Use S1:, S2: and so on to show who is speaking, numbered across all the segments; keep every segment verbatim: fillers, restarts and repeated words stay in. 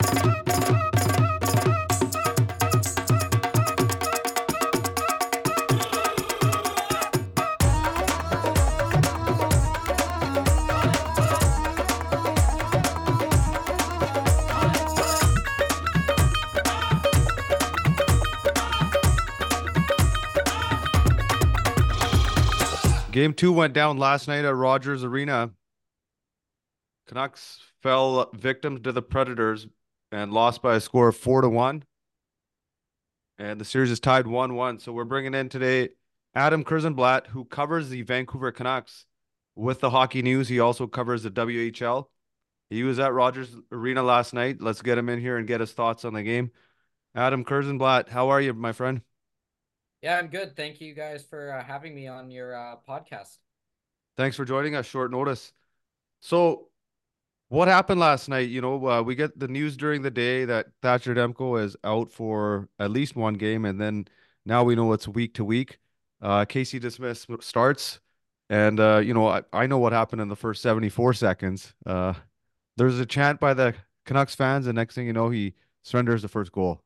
S1: Game two went down last night at Rogers Arena. Canucks fell victim to the Predators and lost by a score of four to one. And the series is tied one one. So we're bringing in today Adam Kurzenblatt, who covers the Vancouver Canucks with the hockey news. He also covers the W H L. He was at Rogers Arena last night. Let's get him in here and get his thoughts on the game. Adam Kurzenblatt, how are you, my friend?
S2: Yeah, I'm good. Thank you guys for uh, having me on your uh, podcast.
S1: Thanks for joining us short notice. So, what happened last night? You know, uh, we get the news during the day that Thatcher Demko is out for at least one game, and then now we know it's week to week. Uh, Casey Dismiss starts, and uh, you know, I, I know what happened in the first seventy-four seconds. Uh, there's a chant by the Canucks fans, and next thing you know, he surrenders the first goal.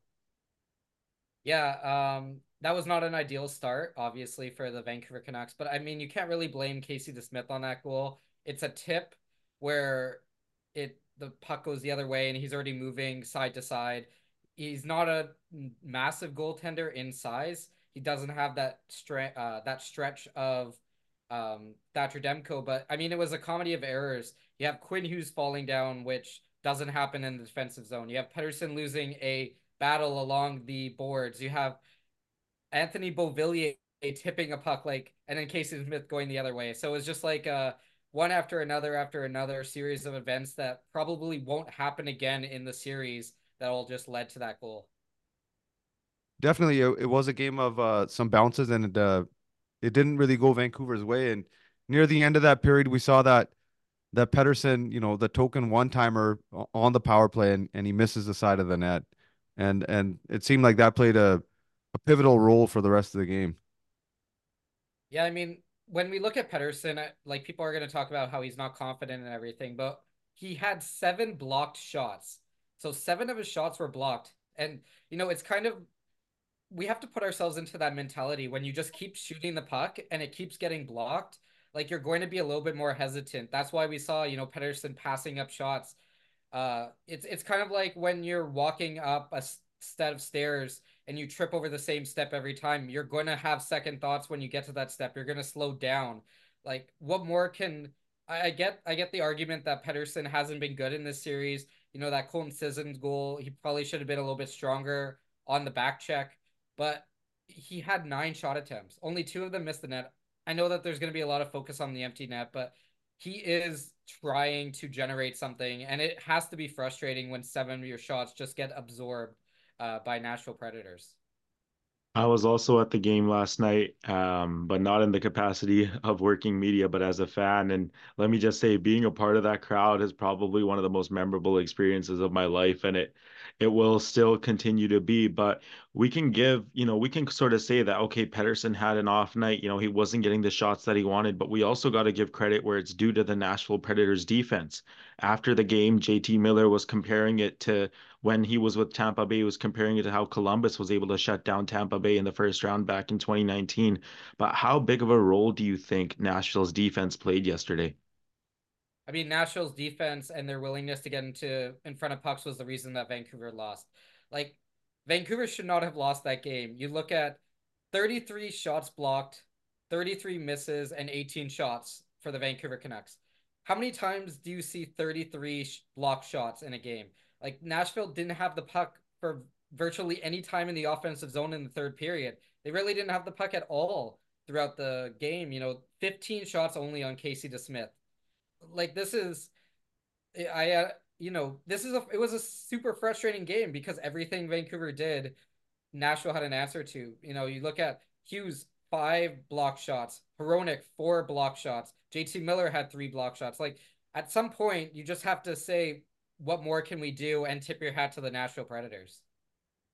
S2: Yeah, um, that was not an ideal start, obviously, for the Vancouver Canucks. But I mean, you can't really blame Casey DeSmith on that goal. It's a tip where it the puck goes the other way, and he's already moving side to side. He's not a massive goaltender in size. He doesn't have that stre- uh, that stretch of um, Thatcher Demko. But I mean, it was a comedy of errors. You have Quinn Hughes falling down, which doesn't happen in the defensive zone. You have Pettersson losing a battle along the boards. You have Anthony Beauvillier tipping a puck, like, and then Casey Smith going the other way. So it was just like uh, one after another after another series of events that probably won't happen again in the series that all just led to that goal.
S1: Definitely, it, it was a game of uh, some bounces, and uh, it didn't really go Vancouver's way. And near the end of that period, we saw that that Pettersson, you know, the token one timer on the power play, and, and he misses the side of the net, and and it seemed like that played a a pivotal role for the rest of the game.
S2: Yeah, I mean, when we look at Pettersson, like people are going to talk about how he's not confident and everything, but he had seven blocked shots. So seven of his shots were blocked. And, you know, it's kind of we have to put ourselves into that mentality when you just keep shooting the puck and it keeps getting blocked, like you're going to be a little bit more hesitant. That's why we saw, you know, Pettersson passing up shots. Uh, it's it's kind of like when you're walking up a set of stairs and you trip over the same step every time. You're going to have second thoughts when you get to that step. You're going to slow down. Like, what more can I, I get? I get the argument that Pettersson hasn't been good in this series. You know, that Colton Sissons goal, he probably should have been a little bit stronger on the back check, but he had nine shot attempts. Only two of them missed the net. I know that there's going to be a lot of focus on the empty net, but he is trying to generate something, and it has to be frustrating when seven of your shots just get absorbed uh, by Nashville Predators.
S3: I was also at the game last night, um, but not in the capacity of working media, but as a fan. And let me just say, being a part of that crowd is probably one of the most memorable experiences of my life, and it it will still continue to be. But we can give, you know, we can sort of say that, okay, Pettersson had an off night, you know, he wasn't getting the shots that he wanted, but we also got to give credit where it's due to the Nashville Predators defense. After the game, J T Miller was comparing it to when he was with Tampa Bay, he was comparing it to how Columbus was able to shut down Tampa Bay in the first round back in twenty nineteen. But how big of a role do you think Nashville's defense played yesterday?
S2: I mean, Nashville's defense and their willingness to get into in front of pucks was the reason that Vancouver lost. Like, Vancouver should not have lost that game. You look at thirty-three shots blocked, thirty-three misses, and eighteen shots for the Vancouver Canucks. How many times do you see thirty-three sh- blocked shots in a game? Like, Nashville didn't have the puck for virtually any time in the offensive zone in the third period. They really didn't have the puck at all throughout the game. You know, fifteen shots only on Casey DeSmith. Like, this is I uh, you know, this is a it was a super frustrating game because everything Vancouver did, Nashville had an answer to. You know, you look at Hughes, five block shots, Hronik, four block shots, J T Miller had three block shots. Like, at some point you just have to say, what more can we do, and tip your hat to the Nashville Predators.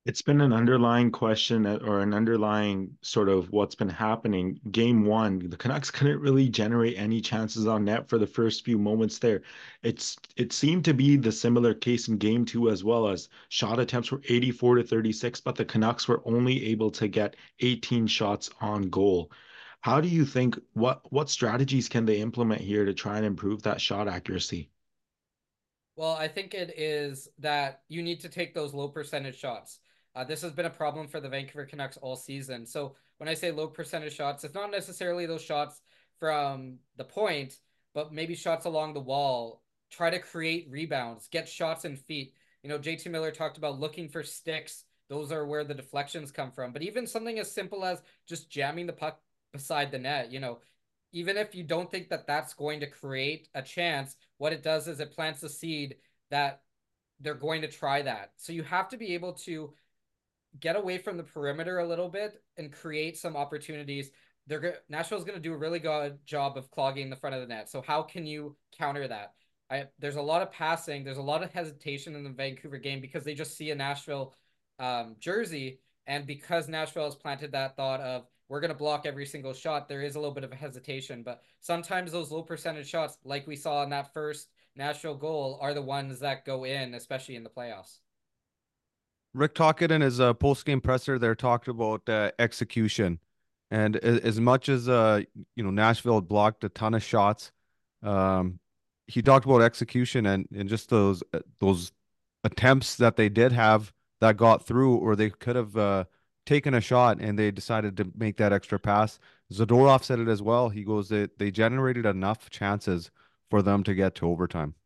S3: It's been an underlying question uh, or an underlying sort of what's been happening. Game one, the Canucks couldn't really generate any chances on net for the first few moments there. It's it seemed to be the similar case in game two as well, as shot attempts were eighty-four to thirty-six, but the Canucks were only able to get eighteen shots on goal. How do you think what what strategies can they implement here to try and improve that shot accuracy?
S2: Well, I think it is that you need to take those low percentage shots. Uh, this has been a problem for the Vancouver Canucks all season. So when I say low percentage shots, it's not necessarily those shots from the point, but maybe shots along the wall. Try to create rebounds, get shots in feet. You know, J T Miller talked about looking for sticks. Those are where the deflections come from. But even something as simple as just jamming the puck beside the net, you know, even if you don't think that that's going to create a chance, what it does is it plants a seed that they're going to try that. So you have to be able to get away from the perimeter a little bit and create some opportunities. They're go- Nashville's going to do a really good job of clogging the front of the net. So how can you counter that? I, there's a lot of passing. There's a lot of hesitation in the Vancouver game because they just see a Nashville um, jersey, and because Nashville has planted that thought of we're going to block every single shot, there is a little bit of a hesitation. But sometimes those low percentage shots, like we saw in that first Nashville goal, are the ones that go in, especially in the playoffs.
S1: Rick Tocchet in his uh, post-game presser there talked about uh, execution, and a- as much as uh, you know Nashville had blocked a ton of shots, um, he talked about execution and and just those uh, those attempts that they did have that got through, or they could have uh, taken a shot and they decided to make that extra pass. Zadorov said it as well. He goes that they generated enough chances for them to get to overtime.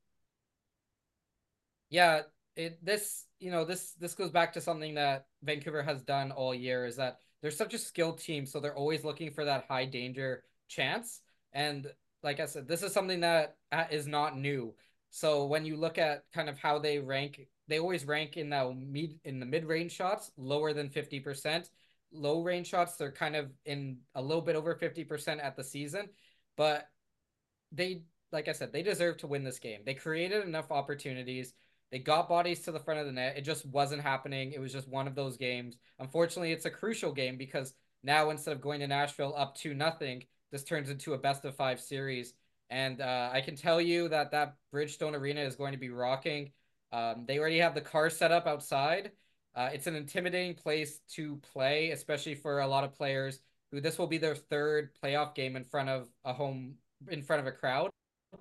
S2: Yeah, it this you know this this goes back to something that Vancouver has done all year is that they're such a skilled team, so they're always looking for that high danger chance. And like I said, this is something that uh, is not new. So when you look at kind of how they rank, they always rank in the mid in the mid range shots lower than fifty percent. Low range shots, they're kind of in a little bit over fifty percent at the season, but they like I said, they deserve to win this game. They created enough opportunities. They got bodies to the front of the net. It just wasn't happening. It was just one of those games. Unfortunately, it's a crucial game because now instead of going to Nashville up to nothing, this turns into a best of five series. And uh, I can tell you that that Bridgestone Arena is going to be rocking. Um, they already have the car set up outside. Uh, it's an intimidating place to play, especially for a lot of players who this will be their third playoff game in front of a home in front of a crowd.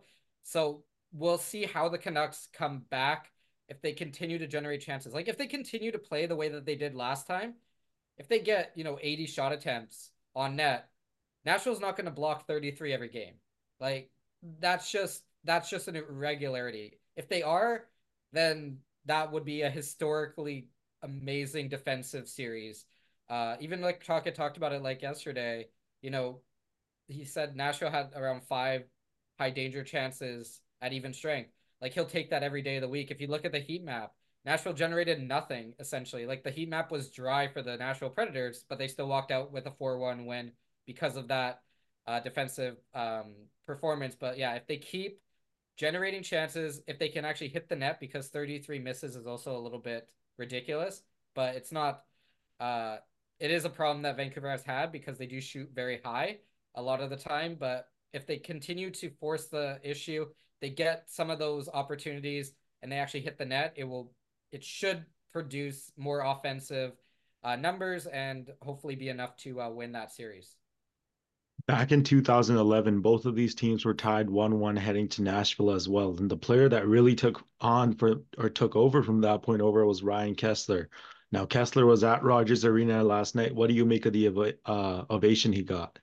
S2: So we'll see how the Canucks come back if they continue to generate chances. Like if they continue to play the way that they did last time, if they get, you know, eighty shot attempts on net, Nashville's not going to block thirty-three every game. Like that's just that's just an irregularity. If they are, then that would be a historically amazing defensive series. Uh, even like Chalka talked about it like yesterday, you know, he said Nashville had around five high danger chances at even strength. Like he'll take that every day of the week. If you look at the heat map, Nashville generated nothing essentially. Like the heat map was dry for the Nashville Predators, but they still walked out with a four one win because of that uh, defensive um, performance. But yeah, if they keep generating chances, if they can actually hit the net, because thirty-three misses is also a little bit ridiculous, but it's not. Uh, it is a problem that Vancouver has had because they do shoot very high a lot of the time. But if they continue to force the issue, they get some of those opportunities and they actually hit the net, it will it should produce more offensive uh, numbers and hopefully be enough to uh, win that series.
S3: Back in two thousand eleven, both of these teams were tied one one heading to Nashville as well. And the player that really took on for or took over from that point over was Ryan Kesler. Now, Kessler was at Rogers Arena last night. What do you make of the uh, ovation he got?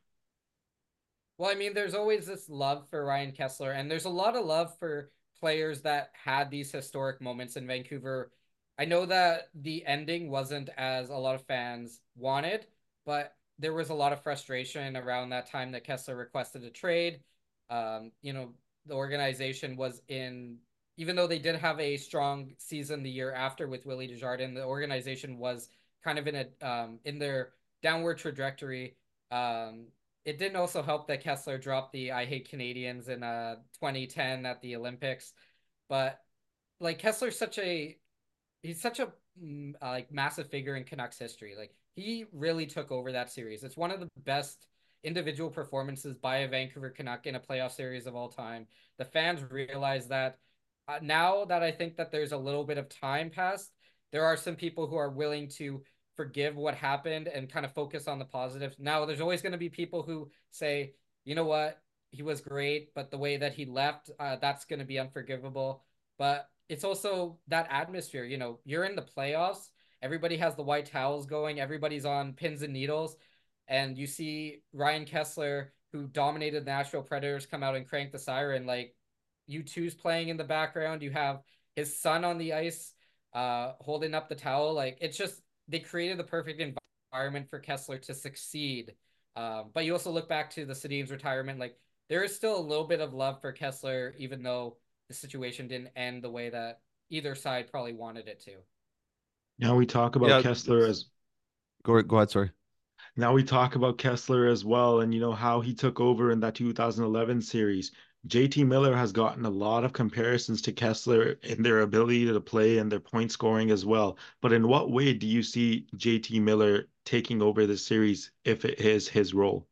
S2: Well, I mean, there's always this love for Ryan Kessler, and there's a lot of love for players that had these historic moments in Vancouver. I know that the ending wasn't as a lot of fans wanted, but there was a lot of frustration around that time that Kessler requested a trade. Um, you know, the organization was in, even though they did have a strong season the year after with Willie Desjardins, the organization was kind of in a um, in their downward trajectory. Um, it didn't also help that Kessler dropped the I Hate Canadians in uh twenty ten at the Olympics. But like Kessler's such a he's such a mm, uh, like massive figure in Canucks history. Like he really took over that series. It's one of the best individual performances by a Vancouver Canuck in a playoff series of all time. The fans realize that uh, now that I think that there's a little bit of time passed, there are some people who are willing to forgive what happened and kind of focus on the positives. Now, there's always going to be people who say, you know what, he was great, but the way that he left, uh, that's going to be unforgivable. But it's also that atmosphere. You know, you're in the playoffs. Everybody has the white towels going. Everybody's on pins and needles, and you see Ryan Kesler, who dominated the Nashville Predators, come out and crank the siren. Like U two's playing in the background. You have his son on the ice, uh, holding up the towel. Like it's just they created the perfect environment for Kesler to succeed. Um, but you also look back to the Sedin's retirement. Like there is still a little bit of love for Kesler, even though the situation didn't end the way that either side probably wanted it to.
S3: Now we talk about
S1: Yeah,
S3: Kessler as
S1: go go ahead. Sorry.
S3: Now we talk about Kessler as well, and you know how he took over in that two thousand eleven series. J T Miller has gotten a lot of comparisons to Kessler in their ability to play and their point scoring as well. But in what way do you see J T Miller taking over the series if it is his role?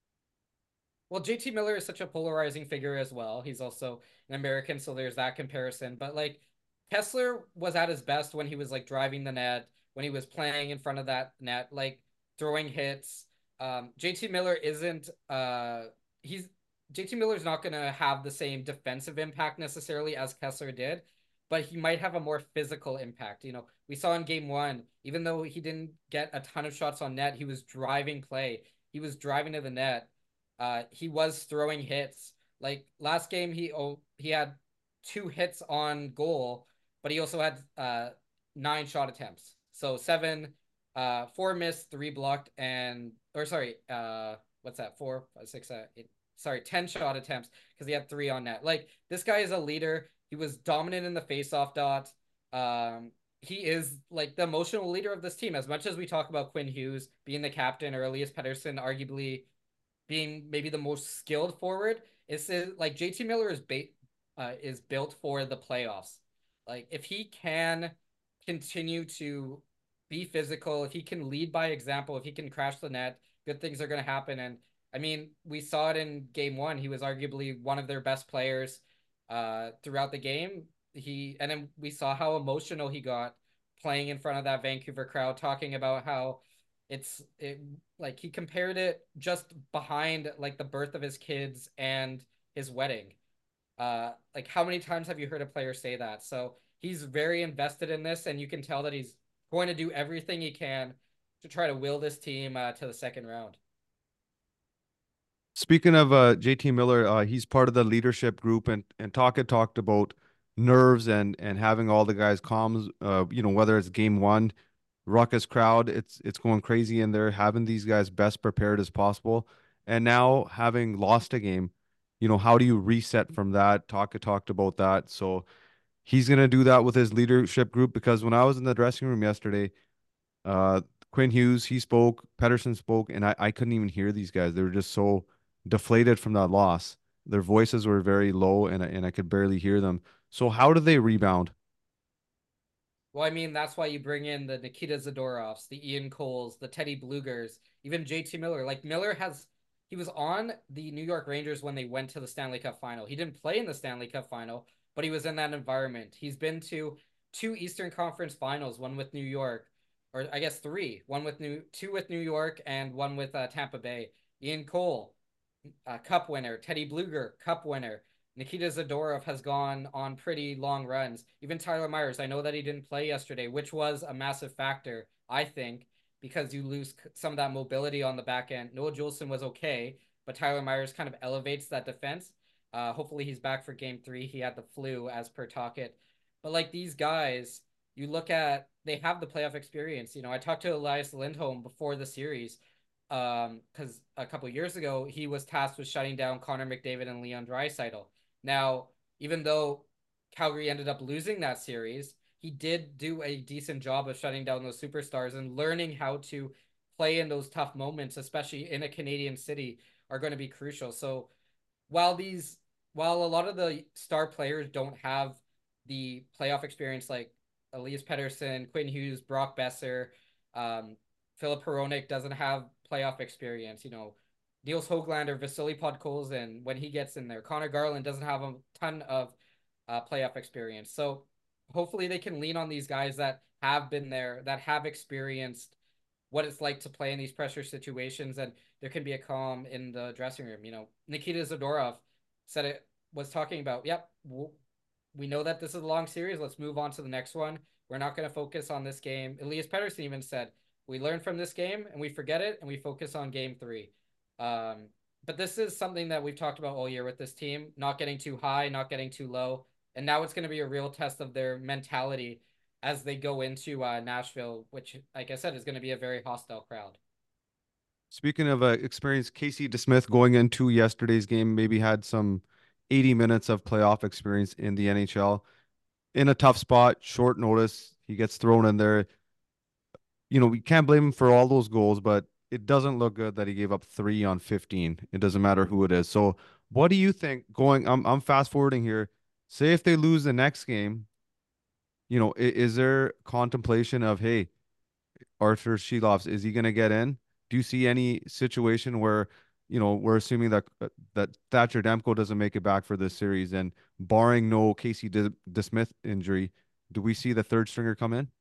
S2: Well, J T Miller is such a polarizing figure as well. He's also an American, so there's that comparison. But like Kessler was at his best when he was like driving the net, when he was playing in front of that net, like throwing hits. Um, J T Miller isn't uh he's J T Miller's not gonna have the same defensive impact necessarily as Kessler did, but he might have a more physical impact. You know, we saw in game one, even though he didn't get a ton of shots on net, he was driving play. He was driving to the net. Uh, he was throwing hits. Like last game, he oh he had two hits on goal, but he also had uh nine shot attempts. So seven, uh, four missed, three blocked, and or sorry, uh, what's that? Four, five, six, uh, eight, sorry, ten shot attempts because he had three on net. Like this guy is a leader. He was dominant in the faceoff dot. Um, he is like the emotional leader of this team. As much as we talk about Quinn Hughes being the captain or Elias Pettersson, arguably being maybe the most skilled forward, it's like J T Miller is bait uh, is built for the playoffs. Like if he can continue to be physical, if he can lead by example, if he can crash the net, good things are going to happen. And I mean, we saw it in game one. He was arguably one of their best players uh, throughout the game. He and then we saw how emotional he got playing in front of that Vancouver crowd, talking about how it's it like he compared it just behind like the birth of his kids and his wedding. Uh, like how many times have you heard a player say that? So he's very invested in this, and you can tell that he's going to do everything he can to try to will this team uh, to the second round.
S1: Speaking of uh, J T Miller, uh, he's part of the leadership group, and and Taka talked about nerves and and having all the guys calm. Uh, you know, whether it's game one, ruckus crowd, it's it's going crazy in there, having these guys best prepared as possible. And now having lost a game, you know, how do you reset from that? Taka talked about that. So he's gonna do that with his leadership group because when I was in the dressing room yesterday, uh, Quinn Hughes, he spoke, Pedersen spoke, and I, I couldn't even hear these guys. They were just so deflated from that loss. Their voices were very low and I, and I could barely hear them. So how do they rebound?
S2: Well, I mean, that's why you bring in the Nikita Zadorovs, the Ian Coles, the Teddy Blugers, even J T Miller. Like Miller has, he was on the New York Rangers when they went to the Stanley Cup final. He didn't play in the Stanley Cup final, but he was in that environment. He's been to two Eastern Conference finals, one with New York, or I guess three, one with New, two with New York and one with uh, Tampa Bay. Ian Cole, uh, Cup winner. Teddy Bluger, Cup winner. Nikita Zadorov has gone on pretty long runs. Even Tyler Myers, I know that he didn't play yesterday, which was a massive factor, I think, because you lose some of that mobility on the back end. Noah Juleson was okay, but Tyler Myers kind of elevates that defense. Uh, hopefully he's back for game three. He had the flu as per Talkit. But like these guys, you look at, they have the playoff experience. You know, I talked to Elias Lindholm before the series um because a couple years ago he was tasked with shutting down Connor McDavid and Leon Draisaitl. Now, even though Calgary ended up losing that series, he did do a decent job of shutting down those superstars, and learning how to play in those tough moments, especially in a Canadian city, are going to be crucial. So while these while a lot of the star players don't have the playoff experience like Elias Pettersson, Quinn Hughes, Brock Besser, um, Philip Hronik doesn't have playoff experience. You know, Niels Höglander or Vasily Podkolzin, when he gets in there. Connor Garland doesn't have a ton of uh, playoff experience. So hopefully they can lean on these guys that have been there, that have experienced what it's like to play in these pressure situations, and there can be a calm in the dressing room. You know, Nikita Zadorov said it was talking about, yep, we know that this is a long series. Let's move on to the next one. We're not going to focus on this game. Elias Pettersson even said, we learn from this game and we forget it and we focus on game three. Um, but this is something that we've talked about all year with this team, not getting too high, not getting too low. And now it's going to be a real test of their mentality as they go into uh, Nashville, which, like I said, is going to be a very hostile crowd.
S1: Speaking of uh, experience, Casey DeSmith going into yesterday's game maybe had some eighty minutes of playoff experience in the N H L. In a tough spot, short notice, he gets thrown in there. You know, we can't blame him for all those goals, but it doesn't look good that he gave up three on fifteen. It doesn't matter who it is. So, what do you think going? I'm I'm fast forwarding here. Say if they lose the next game, you know, is, is there contemplation of, hey, Arthur Shelovs, is he going to get in? Do you see any situation where, you know, we're assuming that uh, that Thatcher Demko doesn't make it back for this series, and barring no Casey De DeSmith injury, do we see the third stringer come in?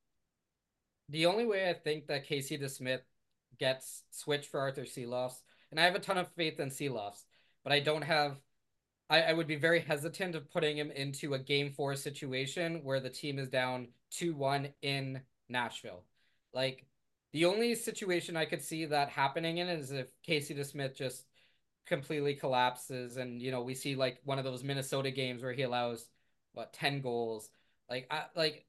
S2: The only way I think that Casey DeSmith gets switched for Arthur Silovs, and I have a ton of faith in Silovs, but I don't have. I, I would be very hesitant of putting him into a game four situation where the team is down two one in Nashville. Like, the only situation I could see that happening in is if Casey DeSmith just completely collapses and, you know, we see like one of those Minnesota games where he allows what ten goals. Like I like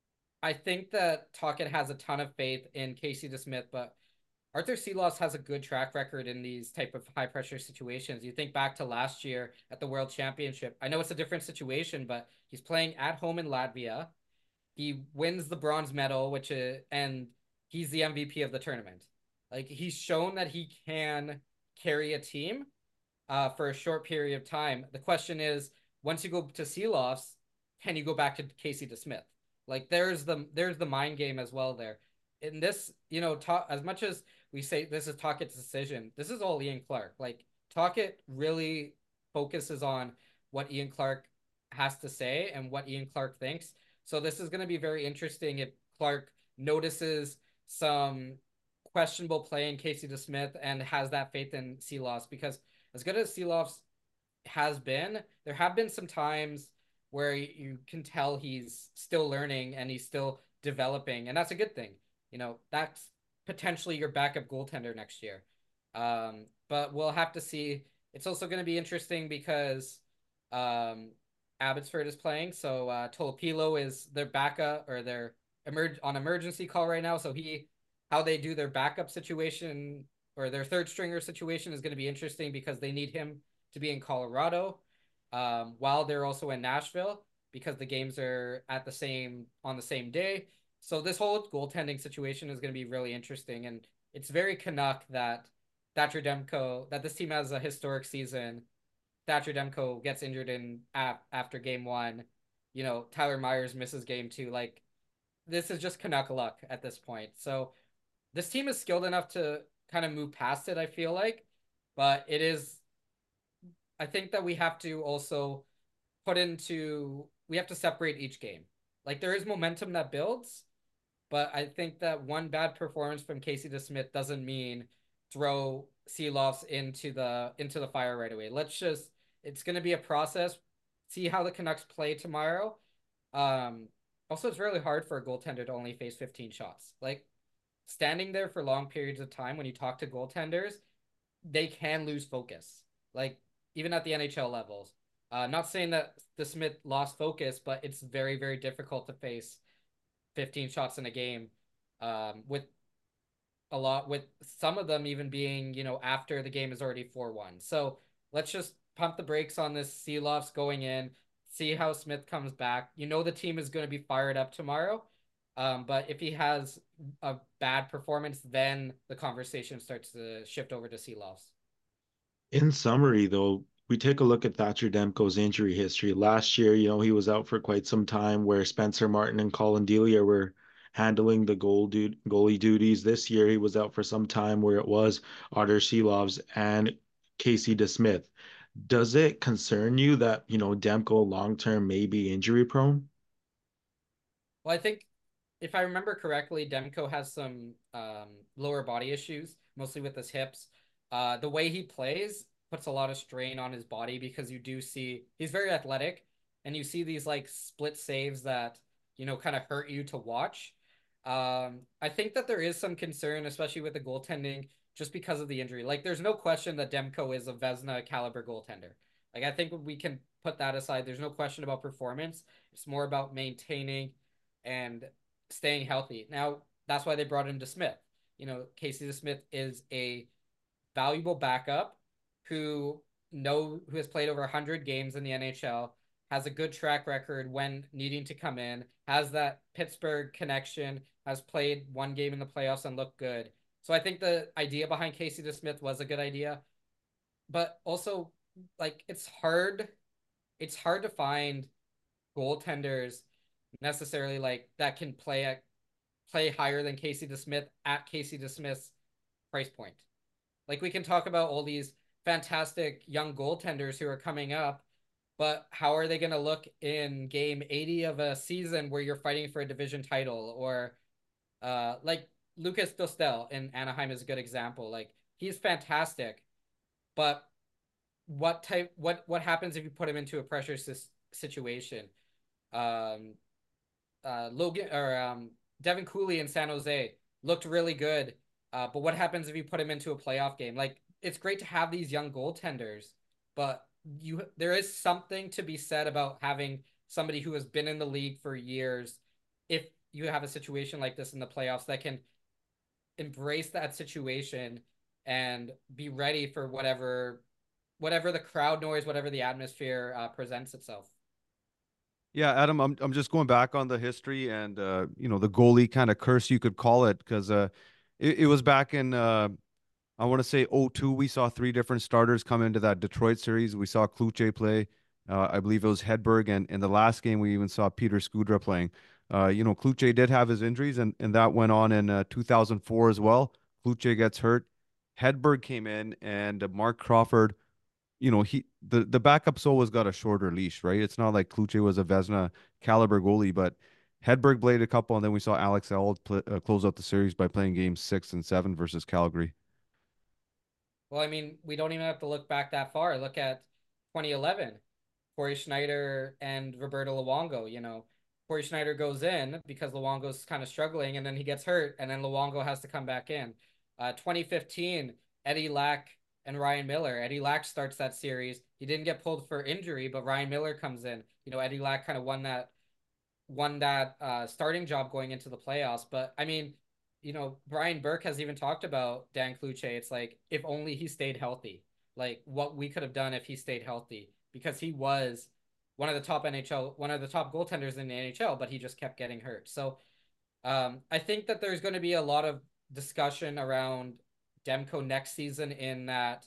S2: I think that Tocchet has a ton of faith in Casey DeSmith, but Arthur Silovs has a good track record in these type of high pressure situations. You think back to last year at the World Championship. I know it's a different situation, but he's playing at home in Latvia. He wins the bronze medal, which is, and he's the M V P of the tournament. Like, he's shown that he can carry a team uh, for a short period of time. The question is, once you go to Silovs, can you go back to Casey DeSmith? Like, there's the there's the mind game as well there. In this, you know, talk, as much as we say this is Tocchet's decision, this is all Ian Clark. Like, Tocchet really focuses on what Ian Clark has to say and what Ian Clark thinks. So this is going to be very interesting if Clark notices some questionable play in Casey DeSmith and has that faith in Silovs, because as good as Silovs has been, there have been some times where you can tell he's still learning and he's still developing, and that's a good thing. You know, that's potentially your backup goaltender next year. Um, but we'll have to see. It's also going to be interesting because um, Abbotsford is playing, so uh, Tolopilo is their backup or their emerg on emergency call right now. So he, how they do their backup situation or their third stringer situation is going to be interesting because they need him to be in Colorado um, while they're also in Nashville because the games are at the same on the same day. So this whole goaltending situation is going to be really interesting, and it's very Canuck that Thatcher Demko that this team has a historic season. Thatcher Demko gets injured in af- after game one. You know, Tyler Myers misses game two. Like, this is just Canuck luck at this point. So this team is skilled enough to kind of move past it, I feel like, but it is. I think that we have to also put into we have to separate each game. Like, there is momentum that builds, but I think that one bad performance from Casey DeSmith doesn't mean throw Silovs into the into the fire right away. Let's just it's going to be a process. See how the Canucks play tomorrow. Um, Also, it's really hard for a goaltender to only face fifteen shots. Like, standing there for long periods of time when you talk to goaltenders, they can lose focus. Like, even at the N H L levels. Uh, not saying that DeSmith lost focus, but it's very, very difficult to face fifteen shots in a game um, with a lot, with some of them even being, you know, after the game is already four one. So let's just pump the brakes on this Silovs going in, see how Smith comes back. You know, the team is going to be fired up tomorrow. Um, but if he has a bad performance, then the conversation starts to shift over to Silovs.
S3: In summary, though, we take a look at Thatcher Demko's injury history. Last year, you know, he was out for quite some time where Spencer Martin and Colin Delia were handling the goal du goalie duties. This year, he was out for some time where it was Artur Silovs and Casey DeSmith. Does it concern you that, you know, Demko long term may be injury prone?
S2: Well, I think if I remember correctly, Demko has some um, lower body issues, mostly with his hips. Uh, the way he plays puts a lot of strain on his body because you do see he's very athletic, and you see these like split saves that you know kind of hurt you to watch. Um, I think that there is some concern, especially with the goaltending, just because of the injury. Like, there's no question that Demko is a Vezina caliber goaltender. Like, I think we can put that aside. There's no question about performance. It's more about maintaining and staying healthy. Now, that's why they brought in DeSmith. You know, Casey DeSmith is a valuable backup who know who has played over one hundred games in the N H L, has a good track record when needing to come in, has that Pittsburgh connection, has played one game in the playoffs and looked good. So I think the idea behind Casey DeSmith was a good idea, but also like it's hard it's hard to find goaltenders necessarily like that can play at play higher than Casey DeSmith at Casey DeSmith's price point. Like, we can talk about all these fantastic young goaltenders who are coming up, but how are they going to look in game eighty of a season where you're fighting for a division title? Or uh, like Lucas Dostel in Anaheim is a good example. Like, he's fantastic, but what type what what happens if you put him into a pressure situation? Um, uh, Logan or um, Devin Cooley in San Jose looked really good. Uh, but what happens if you put him into a playoff game? Like, it's great to have these young goaltenders, but you there is something to be said about having somebody who has been in the league for years. If you have a situation like this in the playoffs, that can embrace that situation and be ready for whatever whatever the crowd noise, whatever the atmosphere uh, presents itself.
S1: Yeah, Adam, I'm I'm just going back on the history and uh, you know, the goalie kind of curse you could call it because uh, it, it was back in uh, I want to say oh two. We saw three different starters come into that Detroit series. We saw Kluche play. Uh, I believe it was Hedberg, and in the last game we even saw Peter Skudra playing. Uh, you know, Kluche did have his injuries, and and that went on in uh, two thousand four as well. Kluche gets hurt. Hedberg came in, and uh, Mark Crawford, you know, he the the backup's always got a shorter leash, right? It's not like Kluche was a Vezina caliber goalie, but Hedberg played a couple, and then we saw Alex Eld pl uh, close out the series by playing games six and seven versus Calgary.
S2: Well, I mean, we don't even have to look back that far. Look at twenty eleven, Corey Schneider and Roberto Luongo. You know, Corey Schneider goes in because Luongo's kind of struggling, and then he gets hurt, and then Luongo has to come back in. Uh, twenty fifteen, Eddie Lack and Ryan Miller. Eddie Lack starts that series. He didn't get pulled for injury, but Ryan Miller comes in. You know, Eddie Lack kind of won that won that uh, starting job going into the playoffs. But I mean, you know, Brian Burke has even talked about Dan Kluche. It's like, if only he stayed healthy, like what we could have done if he stayed healthy, because he was one of the top N H L, one of the top goaltenders in the N H L, but he just kept getting hurt. So um, I think that there's going to be a lot of discussion around Demko next season in that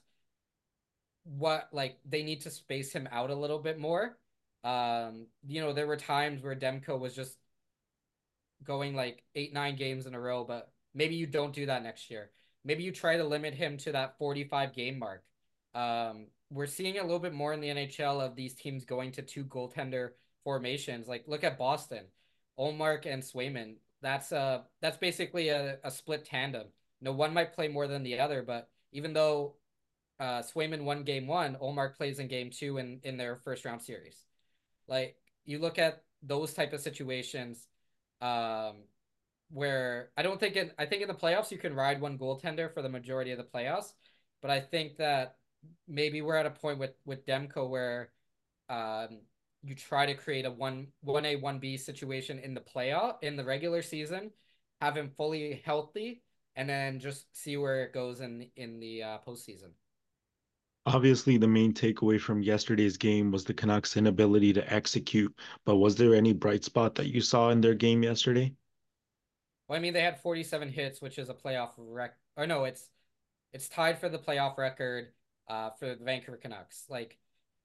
S2: what like they need to space him out a little bit more. Um, you know, there were times where Demko was just going like eight, nine games in a row, but maybe you don't do that next year. Maybe you try to limit him to that forty-five game mark. Um, we're seeing a little bit more in the N H L of these teams going to two goaltender formations. Like, look at Boston, Olmark and Swayman. That's uh that's basically a, a split tandem. No, one might play more than the other, but even though uh, Swayman won game one, Olmark plays in game two in, in their first round series. Like, you look at those type of situations, um, where I don't think in I think in the playoffs you can ride one goaltender for the majority of the playoffs, but I think that maybe we're at a point with with Demko where um, you try to create a one one A one B situation in the playoff in the regular season, have him fully healthy, and then just see where it goes in in the uh, postseason.
S3: Obviously, the main takeaway from yesterday's game was the Canucks' inability to execute, but was there any bright spot that you saw in their game yesterday?
S2: Well, I mean, they had forty-seven hits, which is a playoff rec. Or no, it's it's tied for the playoff record uh, for the Vancouver Canucks. Like,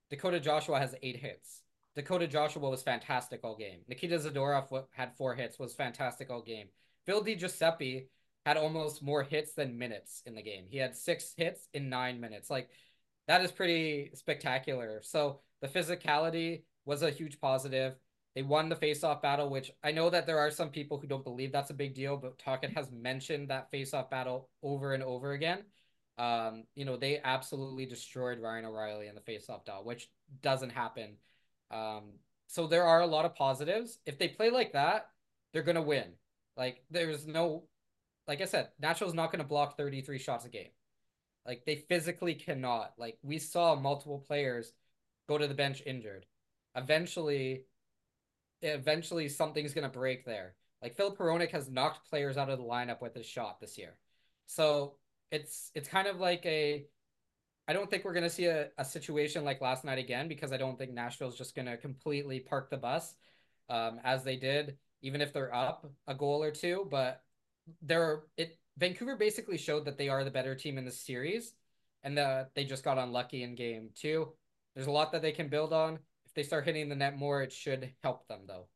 S2: Dakota Joshua has eight hits. Dakota Joshua was fantastic all game. Nikita Zadorov had four hits, was fantastic all game. Phil DiGiuseppe had almost more hits than minutes in the game. He had six hits in nine minutes. Like, that is pretty spectacular. So the physicality was a huge positive. They won the face-off battle, which I know that there are some people who don't believe that's a big deal, but Tocchet has mentioned that face-off battle over and over again. Um, you know, they absolutely destroyed Ryan O'Reilly in the face-off battle, which doesn't happen. Um, so there are a lot of positives. If they play like that, they're gonna win. Like, there's no, like I said, Nashville's not gonna block thirty-three shots a game. Like, they physically cannot. Like, we saw multiple players go to the bench injured. Eventually, eventually something's gonna break there. Like, Filip Hronek has knocked players out of the lineup with his shot this year. So it's it's kind of like a I don't think we're gonna see a, a situation like last night again, because I don't think Nashville's just gonna completely park the bus, um, as they did, even if they're up a goal or two. But they're it Vancouver basically showed that they are the better team in this series, and that they just got unlucky in game two. There's a lot that they can build on. If they start hitting the net more, it should help them though.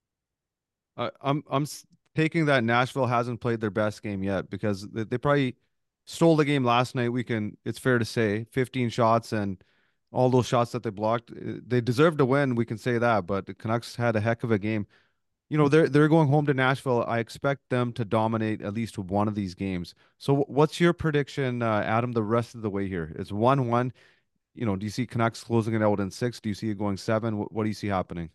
S1: Uh, I'm I'm s- taking that Nashville hasn't played their best game yet because they, they probably stole the game last night. We can, it's fair to say, fifteen shots and all those shots that they blocked. uh, They deserve to win. We can say that, but the Canucks had a heck of a game. You know, they're they're going home to Nashville. I expect them to dominate at least one of these games. So, wh- what's your prediction, uh, Adam? The rest of the way here, it's one one. You know, do you see Canucks closing it out in six? Do you see it going seven? What, what do you see happening?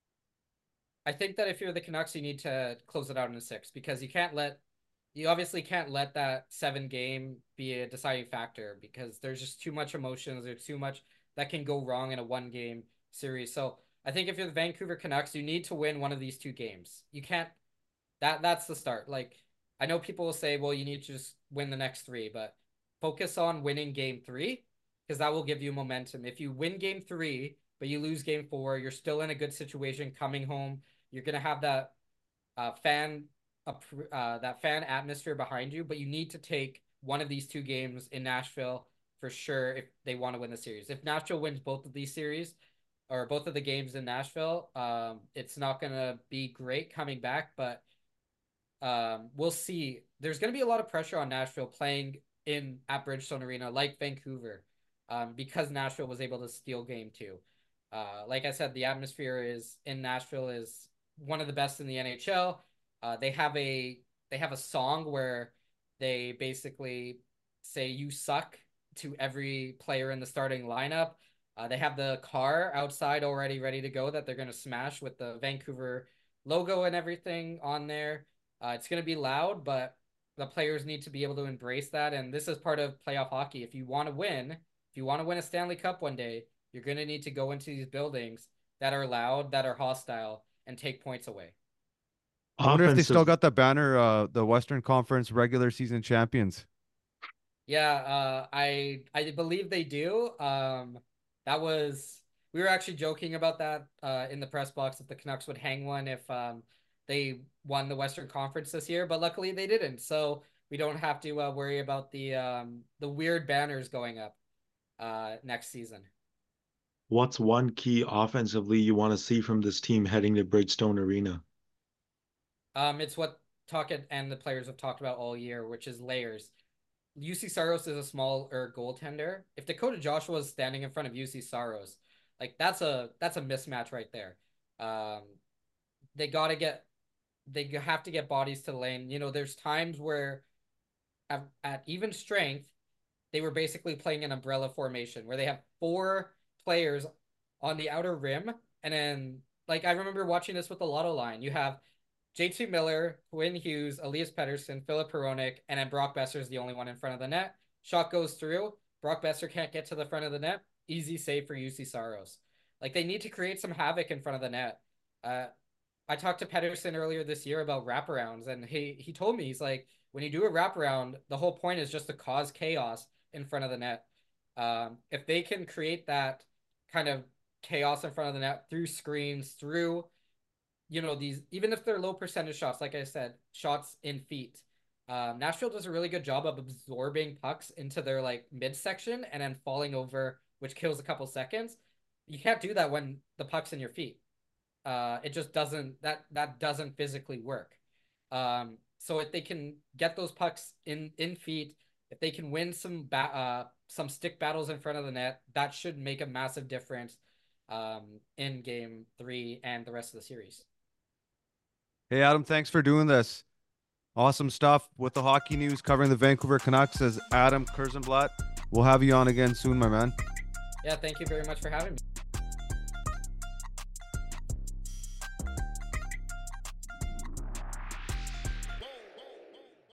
S2: I think that if you're the Canucks, you need to close it out in a six, because you can't let you obviously can't let that seven game be a deciding factor, because there's just too much emotions. There's too much that can go wrong in a one game series. So I think if you're the Vancouver Canucks, you need to win one of these two games. You can't that that's the start. Like, I know people will say, well, you need to just win the next three, but focus on winning game three, because that will give you momentum. If you win game three, but you lose game four, you're still in a good situation coming home. You're gonna have that uh, fan uh, that fan atmosphere behind you, but you need to take one of these two games in Nashville for sure if they want to win the series. If Nashville wins both of these series or both of the games in Nashville, um, it's not gonna be great coming back, but um, we'll see. There's going to be a lot of pressure on Nashville playing in at Bridgestone Arena, like Vancouver, um, because Nashville was able to steal game two. Uh, like I said, the atmosphere is in Nashville is one of the best in the N H L. Uh, they have a they have a song where they basically say "you suck" to every player in the starting lineup. Uh, they have the car outside already ready to go that they're going to smash with the Vancouver logo and everything on there. Uh, it's going to be loud, but the players need to be able to embrace that. And this is part of playoff hockey. If you want to win, if you want to win a Stanley Cup one day, you're going to need to go into these buildings that are loud, that are hostile, and take points away.
S1: I wonder if they still
S3: Offensive.
S1: got the banner, uh, the Western Conference regular season champions.
S2: Yeah, uh, I I believe they do. Um, that was we were actually joking about that uh, in the press box, if the Canucks would hang one if um, they won the Western Conference this year, but luckily they didn't. So we don't have to uh, worry about the um, the weird banners going up uh, next season.
S3: What's one key offensively you want to see from this team heading to Bridgestone Arena?
S2: Um, it's what Tocchet and the players have talked about all year, which is layers. U C Saros is a smaller goaltender. If Dakota Joshua is standing in front of U C Saros, like that's a that's a mismatch right there. Um, they got to get they have to get bodies to the lane. You know, there's times where at, at even strength, they were basically playing an umbrella formation where they have four players on the outer rim, and then like I remember watching this with the Lotto line. You have J T Miller, Quinn Hughes, Elias Pettersson, Filip Hronek, and then Brock Besser is the only one in front of the net. Shot goes through. Brock Besser can't get to the front of the net. Easy save for U C Saros. Like, they need to create some havoc in front of the net. Uh, I talked to Pettersson earlier this year about wraparounds, and he he told me, he's like, when you do a wraparound, the whole point is just to cause chaos in front of the net. Um, if they can create that kind of chaos in front of the net through screens, through you know, these, even if they're low percentage shots, like I said, shots in feet. Um, Nashville does a really good job of absorbing pucks into their like midsection and then falling over, which kills a couple seconds. you can't do that when the puck's in your feet. Uh, it just doesn't that that doesn't physically work. Um, so if they can get those pucks in in feet, if they can win some ba- uh some stick battles in front of the net, that should make a massive difference um in game three and the rest of the series.
S1: Hey, Adam, thanks for doing this. Awesome stuff with the hockey news covering the Vancouver Canucks as Adam Kurzenblatt. We'll have you on again soon, my man.
S2: Yeah, thank you very much for having me.